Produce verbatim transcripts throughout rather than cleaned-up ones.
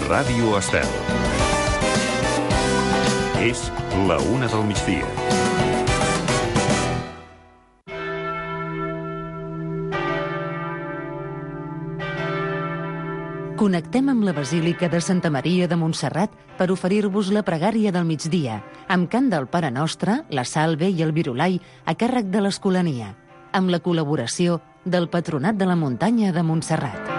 Ràdio Estel. És la una del migdia. Connectem amb la Basílica de Santa Maria de Montserrat per oferir-vos la pregària del migdia, amb cant del Pare Nostre, la Salve i el Virolai a càrrec de l'Escolania, amb la col·laboració del Patronat de la Muntanya de Montserrat.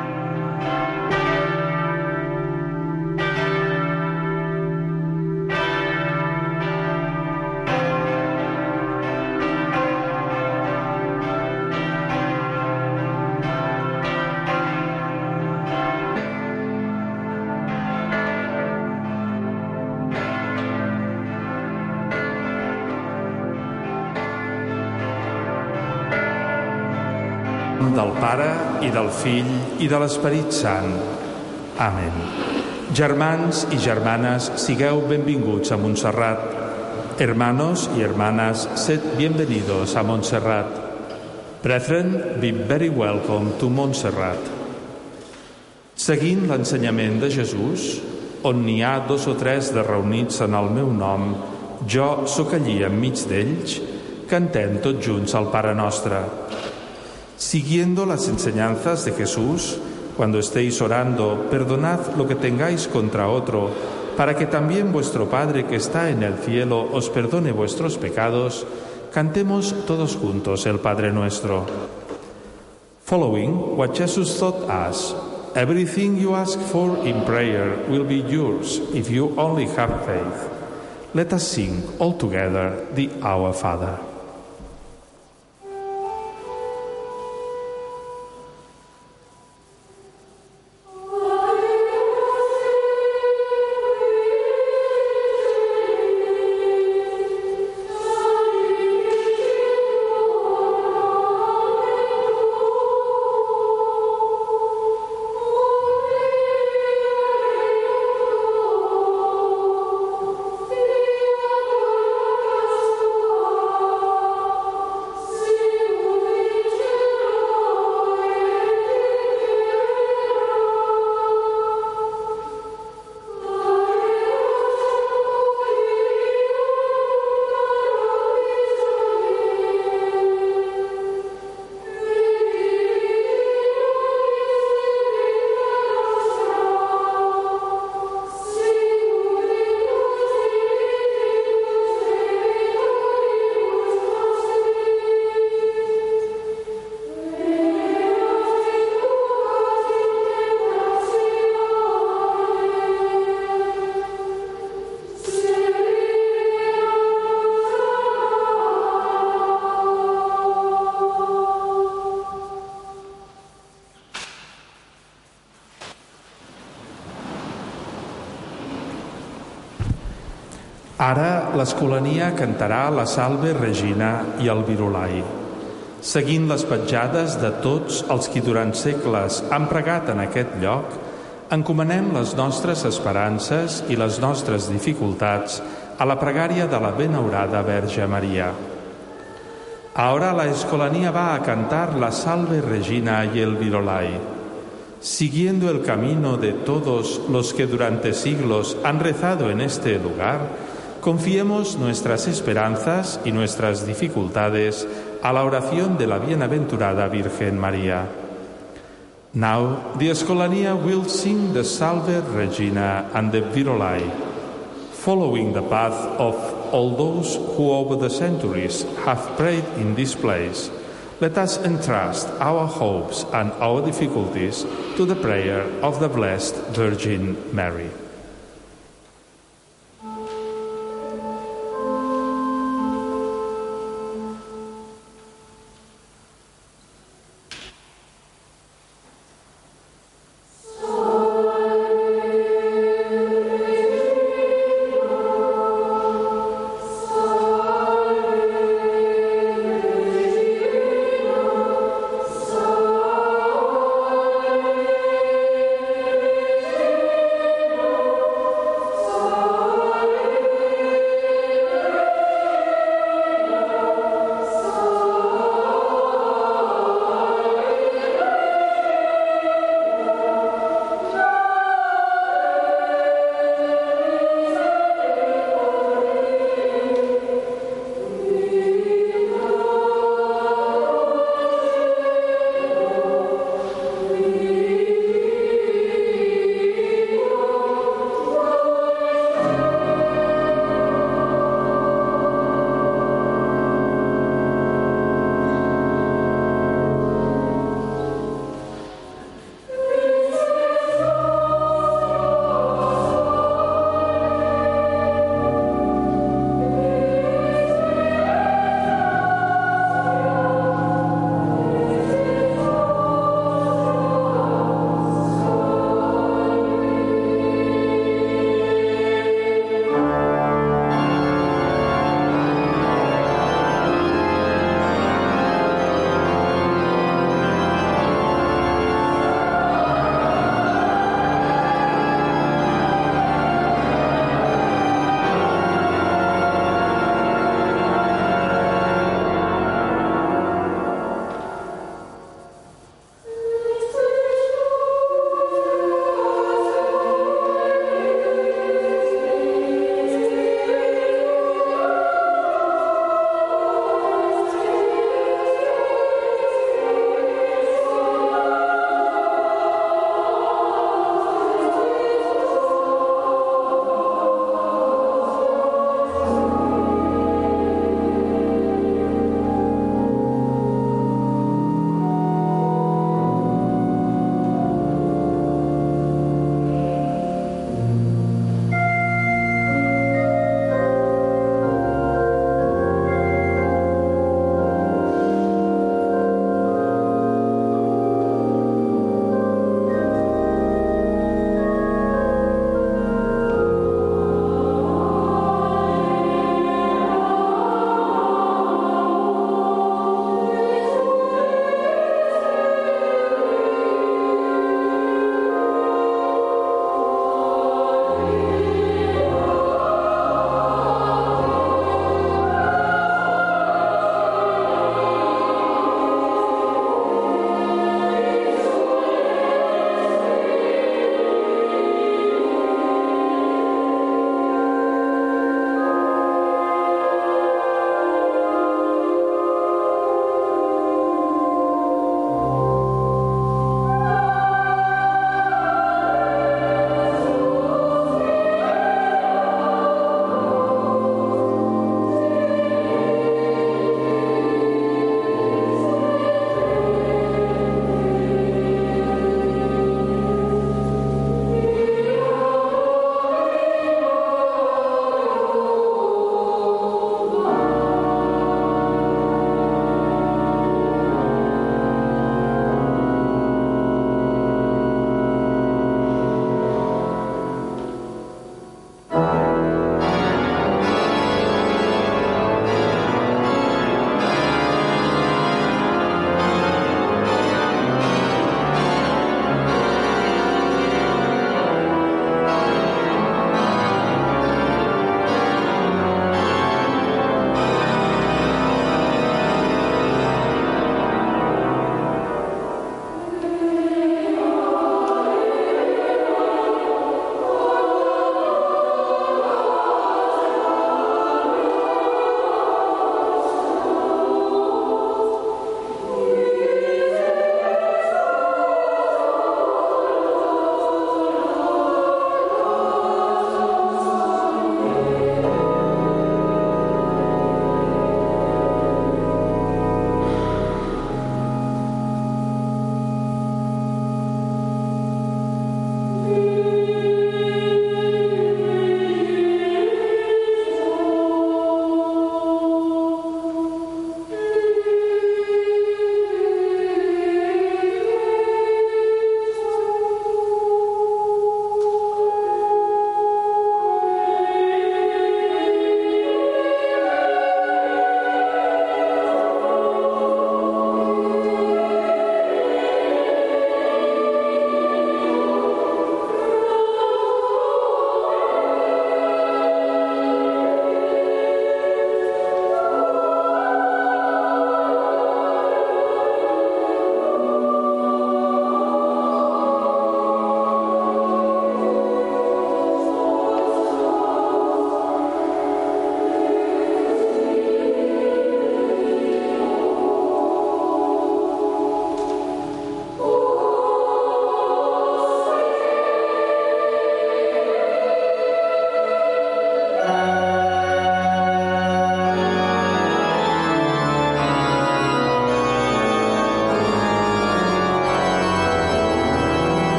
Del Pare, i del Fill, i de l'Esperit Sant. Amén. Germans i germanes, sigueu benvinguts a Montserrat. Hermanos y hermanas, sed bienvenidos a Montserrat. Brethren, be very welcome to Montserrat. Seguint l'ensenyament de Jesús, on n'hi ha dos o tres de reunits en el meu nom, jo sóc allí enmig d'ells, cantem tots junts el Pare Nostre. Siguiendo las enseñanzas de Jesús, cuando estéis orando, perdonad lo que tengáis contra otro, para que también vuestro Padre que está en el cielo os perdone vuestros pecados. Cantemos todos juntos el Padre Nuestro. Following what Jesus taught us, everything you ask for in prayer will be yours if you only have faith. Let us sing all together the Our Father. Ara l'Escolania cantarà la Salve Regina i el Virolai. Seguint les petjades de tots els qui durant segles han pregat en aquest lloc, encomanem les nostres esperances i les nostres dificultats a la pregària de la benaurada Verge Maria. Ahora la Escolania va a cantar la Salve Regina y el Virolai. Siguiendo el camino de todos los que durante siglos han rezado en este lugar, confiemos nuestras esperanzas y nuestras dificultades a la oración de la bienaventurada Virgen María. Now, the Escolania will sing the Salve Regina and the Virolai, following the path of all those who over the centuries have prayed in this place. Let us entrust our hopes and our difficulties to the prayer of the Blessed Virgin Mary.